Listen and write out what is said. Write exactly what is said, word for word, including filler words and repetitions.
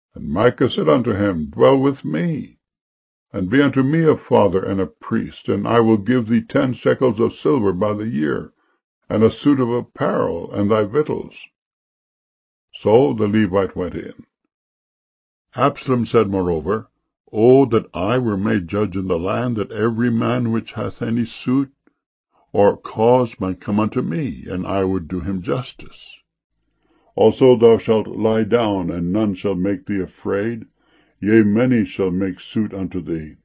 And Micah said unto him, Dwell with me, and be unto me a father and a priest, and I will give thee ten shekels of silver by the year, and a suit of apparel, and thy victuals. So the Levite went in. Absalom said moreover, O that I were made judge in the land, that every man which hath any suit or cause might come unto me, and I would do him justice. Also thou shalt lie down, and none shall make thee afraid, yea, many shall make suit unto thee.